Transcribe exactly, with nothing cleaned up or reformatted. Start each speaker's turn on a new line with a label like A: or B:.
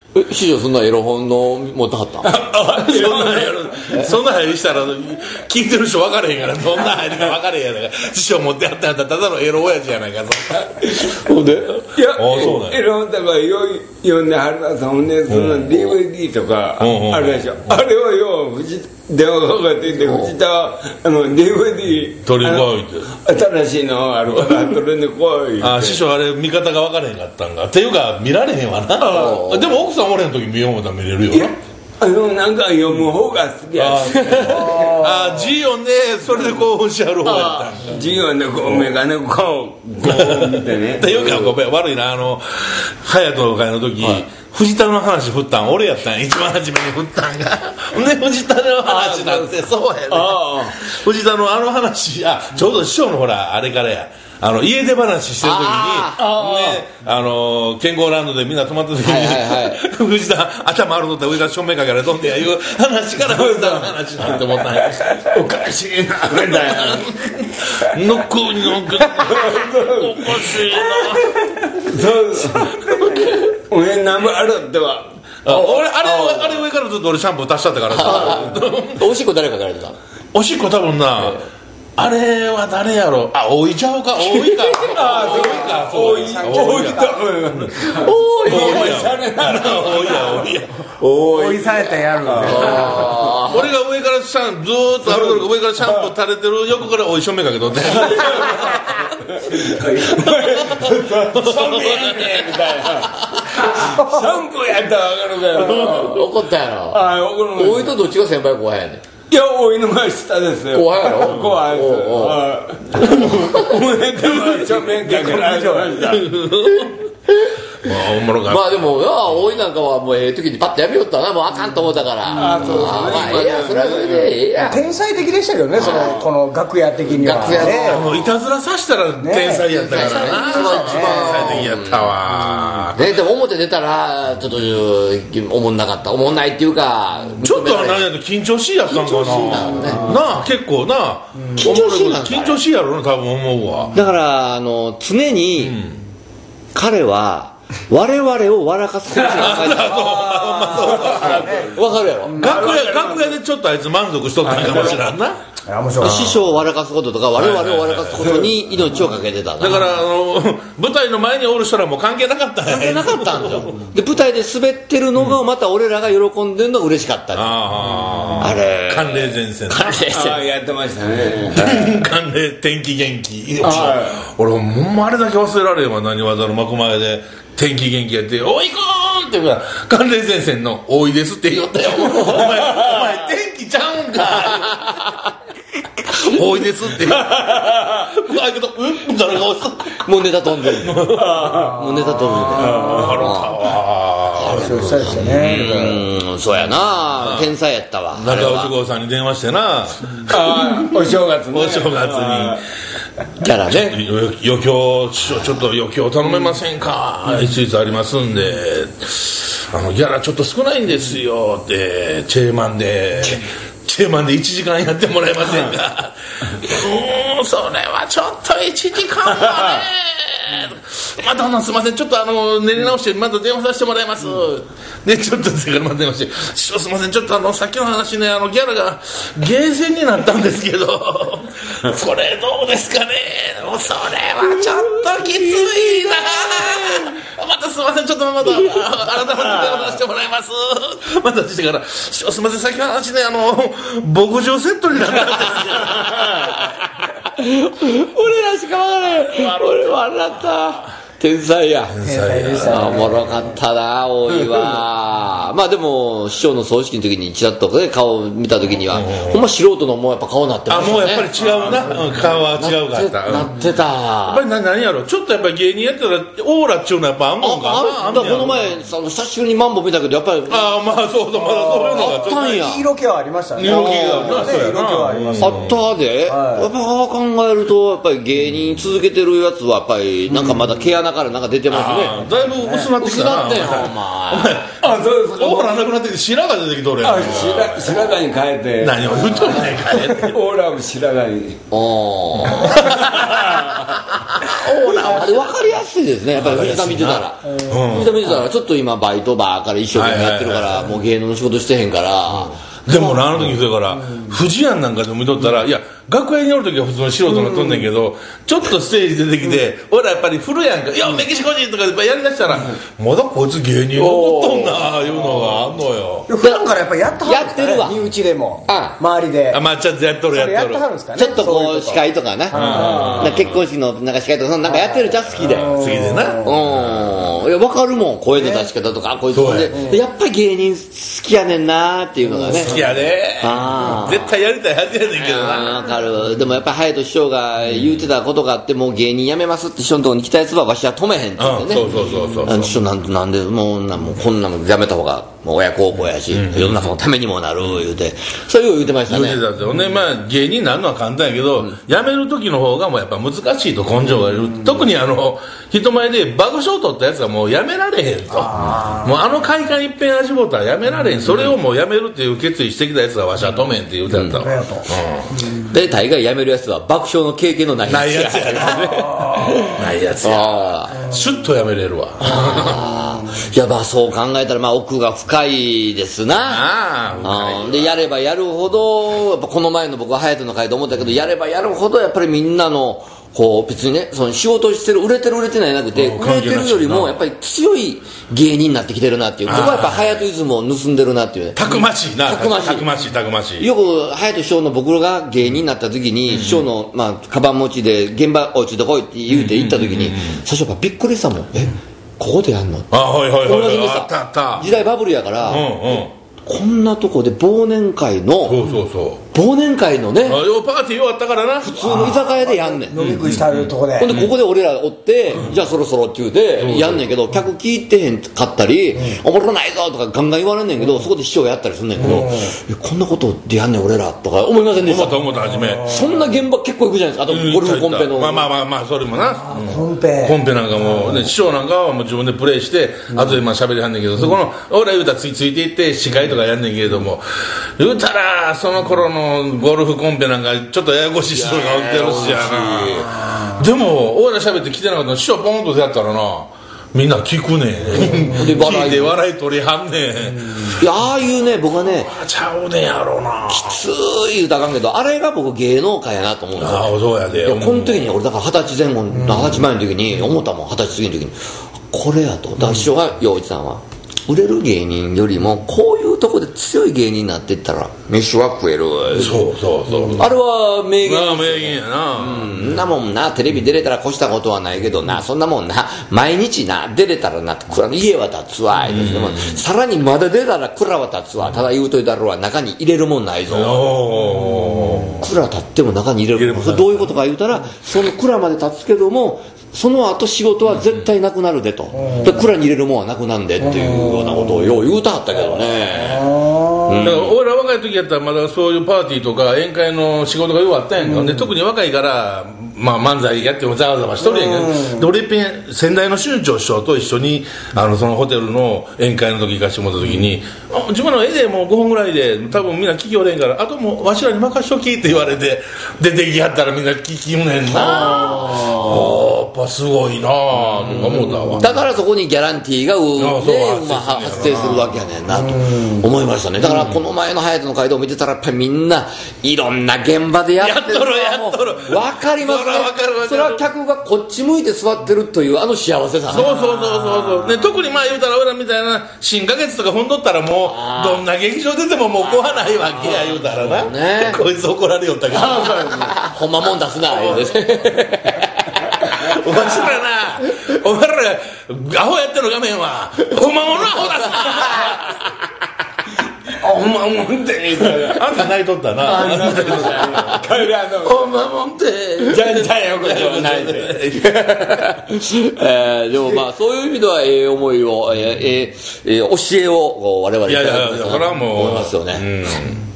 A: え師匠そんなエロ本の持ってはった
B: そんなやるそんな入りしたら聞いてる人分かれへんからどんな入りか分かれへんやんから師匠持ってはったんやったらただのエロ親父やないかそんなほんで
C: いやエロ本だから読んではるさんねその ディーブイディー とかあるでしょあれはよ電話かかってきて藤田はあの ディーブイディー
B: 取り来いって
C: 新しいのあるから取りに来い
B: あ師匠あれ見方が分からへんかったんかっていうか見られへんわなでも奥さんおれん時見よう思ったら見れるよな
C: あのなんか読む方が好きやつ
B: ああ字読んでそれで興奮しはる方やったんか
C: 字読んでこう目がねこうこう見てね
B: っていうかごめん悪いなあの隼人の会の時、はい、藤田の話振ったん俺やったん一番初めに振ったんがで藤田の話なんてそうやね藤田のあの話あちょうど師匠のほらあれからやあの家出話してる時にあ、ね、あの健康ランドでみんな泊まった時に、はいはいはい、藤田頭あるのって上から正面かけら飛んでやいう話から藤田の話なんて思ったんや
C: おかしいなあれだよ
B: ノックにノックおかしいな
C: そうそう俺ナンバーあるっては
B: あ俺あれあれ上からずっと俺シャンプー足しちゃったからさ
A: おしっこ誰かかられてた
B: おしっこ多分な、えーあれは誰やろあ、大井ちゃうか大井か
C: ああ、大井か大井か
A: 大井
B: 大井や大井や
D: 大井さんやったらやる
B: 俺が上からシャンずーっとあると上からシャンプー垂れてる横から大井正面かけとって
C: 正面やねみたいなシャンプーやったら分かるかよ
A: 怒ったやろ大井とどっちが先輩後輩やねん
C: いや、おいのが下ですよ。
A: 後輩やろ
C: 後輩です。おめでとう、正面かけられてました。
B: まあ、おもろかった。
A: まあでも、大井なんかはもうええ時にパッとやめよったな、もうあかんと思ったから。
C: ああ、そうですね。ま
A: あ、ええや、それはそれでええや。
D: 天才的でしたけどね、その、この楽屋的には。
A: 楽屋ね。
B: もういたずらさしたら天才やったからな。天才的やったわ。
A: ね、でも表出たら、ちょっと、おもんなかった。おもんないっていうか、
B: ちょっとは何やと緊張しいやったんかな。なあ、結構な。
A: 緊張しいなんか。
B: 緊張しいやろな、多分思うわ。
A: だから、あの、常に、彼は、我々を笑かすことしか考えてない。わかるやろ。
B: 楽屋楽屋でちょっとあいつ満足しとったんかもしれんな。
A: 師匠を笑かすこととか我々を笑かすことに命をかけてたんだ。
B: だからあの舞台の前におる人らも関係なかったんや。
A: 関係なかったんですよ。で舞台で滑ってるのがまた俺らが喜んでるのが嬉しかった。ああれ。
B: 寒冷前線。
A: 寒冷前線。
C: ああやってましたね。
B: 寒冷天気元気。俺ほんまあれだけ忘れられんわ。何わざの幕前で。天気元気やって「おいこーん!」って言うから寒冷前線の「おいです」って言ったよお前お前天気ちゃうんかおいですって言うあけどうん誰がおいす
A: もうネタ飛んでるもうネタ飛んでるあ
D: あそうでしたね
A: うんそうやな天才やったわ
B: 中尾志号さんに電話してな
C: お正月
B: お正月に
A: キャラね
B: 余興ちょっと余興頼めませんか一日ありますんであのギャラちょっと少ないんですよってチェーマンでチェーマンでいちじかんやってもらえませんかうーんそれはちょっといちじかんはねまたあのすいませんちょっとあの練り直してまた電話させてもらいます、うん、でちょっとそれからまた電話してすいませんちょっとあのさっきの話ねあのギャラがゲーセンになったんですけどそれどうですかねもうそれはちょっときついなまたすいませんちょっとまた改めて電話させてもらいますまたしてからすいませんさっきの話ねあの牧場セットになったんですよ
A: 俺らしか分からない俺笑った天才や
D: 天才でしたね
A: おもろかったな大井はまあでも師匠の葬式の時にちらっと、ね、顔見た時には、うん、ほんま素人のもうやっぱ顔になってましたね
B: あもうやっぱり違うな、うん、顔は違うかった
A: なってた
B: やっぱり何やろちょっとやっぱり芸人やったらオーラっちゅうのはやっぱあんもんかな
A: ああだからこの前その久しぶりにマンボ見たけどやっぱり
B: ああまあそうそうまだそういうのがちょっと
A: あったんや
D: 色気はありましたね
B: 色気があった
D: 色気はありました
A: あったで、はい、やっぱ考えるとやっぱり芸人続けてるやつはやっぱりなんかまだ毛穴鼻からなんか出てますね。
B: だいぶ薄なってきたな。
A: 薄なってんよお前。
C: あ、そうですか。
B: オーラなくなってきて白髪出てきとるやん。
C: あ、白白髪に変えて。
B: 何を言うとるねんかね。
C: オーラも白髪に。
A: おー。オーラあれ分かりやすいですね、やっぱり藤田見てたら。藤田見てたらちょっと今バイトばっかり一生懸命やってるからもう芸能の仕事してへんから。
B: でもな、あの時それから富士庵なんかでも見とったら、いや楽屋におる時は普通の素人がとんねんけど、ちょっとステージ出てきて、俺らやっぱり振るやんか、いやメキシコ人とかでやりだしたら、まだこいつ芸人残っとんないうのがあんのよ。
D: 普段からやっぱりやってはるんですかね、
A: やってるわ
D: 身内でも
A: あ
D: 周りで
B: あ、まあちょっとやっとるやっとる。
D: やってはるんですかね、
A: ちょっとこう司会とかな、なんか結婚式のなんか司会とかなんかやってるじゃん好きで。
B: 好きでな。
A: うん、いや分かるもん、声の出し方とか、こいつ
B: そうや
A: でやっぱり芸人好きやねんなーっていうのがね。
B: 好きやで。
A: あー
B: 絶対やりたいはずやねんけどな。
A: あー分かる。でもやっぱり隼人師匠が言うてたことがあって、もう芸人辞めますって師匠のとこに来たやつはわしは止めへんって言ってね。
B: うん、そうそうそうそう
A: あの師匠なんなんでもうなんもうこんなの辞めた方がもう親孝行やし、世の中のためにもなる言うて、そういうの言うてましたね。
B: 言うてたってほんで、まあ芸人になるのは簡単やけど、辞める時の方がもうやっぱ難しいと根性がいる。特にあの人前で爆笑取ったやつはもう辞められへんと。もうあの快感一遍味ぼったら辞められへん。それをもう辞めるっていう決意してきたやつはわしは止めんって言うてやったわ。
A: で大概辞めるやつは爆笑の経験のないやつ
B: ないやつやね。ないやつや。シュッと辞めれるわ。
A: いやまあそう考えたらまあ奥が深いですな。
B: ああ、
A: でやればやるほどやっぱこの前の僕は隼人の会で思ったけど、やればやるほどやっぱりみんなのこう別にね、その仕事してる売れてる売れてないなくて、売れてるよりもやっぱり強い芸人になってきてるなっていう、僕はやっぱ隼人イズムを盗んでるなっていうね。
B: たくましいな。
A: たくましい
B: たくましいたくましい。
A: よく隼人師匠の僕が芸人になった時に、師匠のまあカバン持ちで現場落ちてこいって言うて行った時に、最初やっぱびっくりしたもん。えここでやんの？
B: あ、はいはいはい。
A: 同じでさ、
B: あったあった。
A: 時代バブルやから、
B: うんうん。
A: こんなとこで忘年会の
B: そうそうそう。
A: 忘年会のね、
B: あ、よパーティーよあったからな。
A: 普通の居酒屋でやんねん。
D: 飲み食いしたるとこで、
A: ほんでここで俺らおって、じゃあそろそろって言うてやんねんけど、客聞いてへんかったり、おもろないぞとかガンガン言われんねんけど、そこで師匠がやったりすんねんけど、えこんなことでやんねん俺らとか思いませんでした。
B: 思った思った初め。
A: そんな現場結構行くじゃないですか。あとゴルフコンペの、
B: まあまあまあまあ、それもな。
D: コンペ
B: コンペなんかも、ね、師匠なんかはもう自分でプレイして、後でまあ喋りはんねんけど、そこの、俺ら言うたらついついていって、司会とかやんねんけれども、言うたら、その頃のゴルフコンペなんか、ちょっとややこしい人が起きてるしやな。でも、俺ら喋って来てなかったの、師匠ポンとやったらな、みんな聞くねん。聞いて笑い取りはんねん。
A: いやああいうね、僕はね、
B: ちゃうねんやろうな。
A: きつい言うたらあかんけど、あれが僕芸能界やなと思うんですよ。
B: ああ、そうやで。
A: いやこの時に俺だから二十歳前後、二十歳前の時に思ったもん。二十歳過ぎの時にこれやと。だから師匠が陽一さんは売れる芸人よりもこういうとこで強い芸人になっていったら飯は食える。
B: そうそうそう。
A: あれは名言。
B: まあ名言やな。
A: うん、んなもんなテレビ出れたら越したことはないけどな、そんなもんな毎日な出れたらな家は立つわ、うん、でもさらにまだ出たら蔵は立つわ、ただ言うといたらは中に入れるもんないぞ。蔵立っても中に入れるもん。それどういうことか言うたら、その蔵まで立つけどもその後仕事は絶対なくなるでと、で蔵に入れるもんはなくなんでっていうようなことをよう言うたはったけどね。
B: だから俺ら若い時やったらまだそういうパーティーとか宴会の仕事がよくあったやんか、うん、で特に若いから、まあ、漫才やってもざわざわしとるやんか、うん、で俺いっぺん先代の春長師匠と一緒にあのそのホテルの宴会の時行かしてもらった時に、あ自分の絵でもうごほんぐらいで多分みんな聞きおれんからあともうわしらに任しときって言われて出てきはったらみんな聞きむねんな。やっぱすごいなぁとか思ったわ。
A: だからそこにギャランティーがうで、まあ、発生するわけやねんなと思いましたね。だからこの前の隼人の街道を見てたらやっぱりみんないろんな現場でやってるのはもう分かりますね。それは客がこっち向いて座ってるというあの幸せさね。
B: そうそうそうそうそう、ね、特にまあ言うたら俺らみたいな新花月とか踏んどったらもうどんな劇場出てももう怖ないわけや言うたらな、ね、こいつ怒られよったけど
A: ほんまもん出すな言うて
B: お前らな、お前らアホやってる画面はほんまものアホ出すなほんまもんってあんた泣いとったな。
C: 彼らの
B: ほんまもんって
C: じゃんじゃんよこではないで
A: えー、でもまあそういう意味ではええ思いをえー、えー、教えを我々いただきました。
B: いやいやいや、それはもう
A: 思いますよね。うん